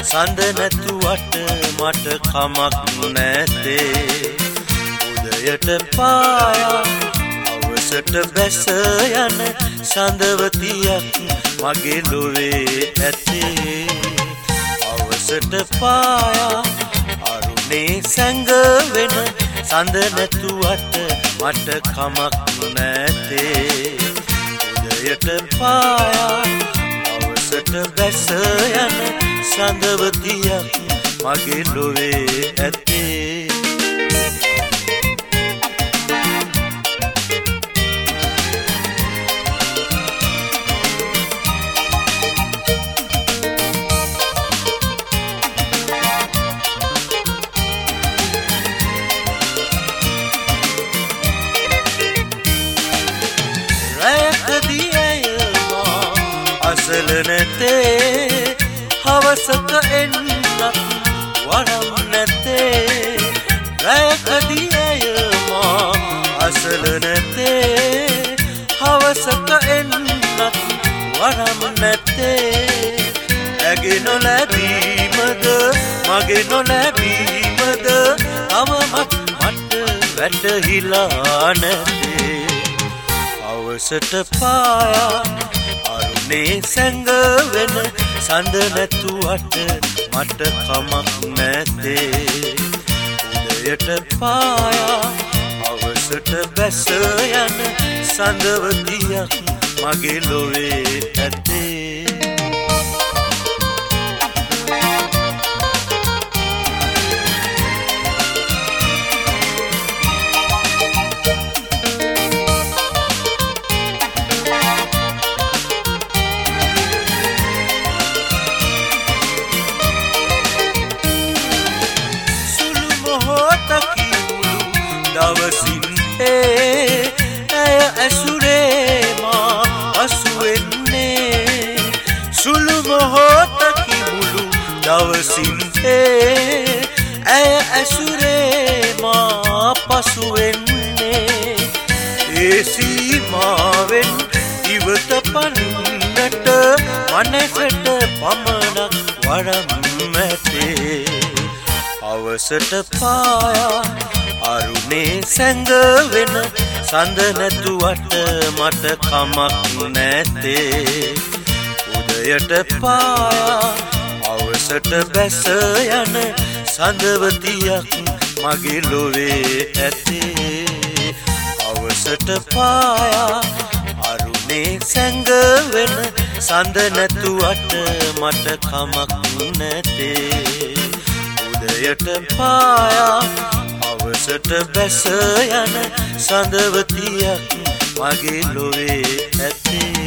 සඳ නැතුවට මට කමක් නැතේ උදයට පායා අවසට බැස යන සඳවතියක් මගේ ලොවේ ඇතේ අවසට පායා අරුණේ සැඟවෙන සඳ නැතුවට මට කමක් නැතේ උදයට පායා අවසට බැස යන සඳවතියක් මගේ ලොවේ ඇතේ අසල නැතේ හවසක එන්නත් වරම් නැතේ රැකදී ඇය මා අසල නැතේ හවසක එන්නත් වරම් නැතේ ඇගේ නොලැබීමද මගේ නොලැබීමද අවමත් මට වැටහිලා නැතේ අවසට පායා අරුණේ සැඟවෙන සඳ නැතුවට මට කමක් නැතේ උදයට පායා අවසට බැස යන සඳවතියක් මගේ ලොවේ ඇතේ දවසින් ඇය ඇසුරේ මා අසුවෙන්නේ සුළු මොහොතකි මුළු දවසින් ඇය ඇසුරේ මා පසුවෙන්නේ ඒ සීමාවෙන් ඉවත පනින්නට මනසට පමණක් වරම් ඇතේ අවසට පායා අරුණේ සැඟවෙන සඳ නැතුවට මට කමක් නැතේ උදයට පායා අවසට බැස යන සඳවතියක් මගේ ලොවේ ඇතේ අවසට පායා අරුණේ සැඟවෙන සඳ නැතුවට මට කමක් නැතේ උදයට පායා අවසට බැස යන සඳවතියක් මගේ ලොවේ ඇතේ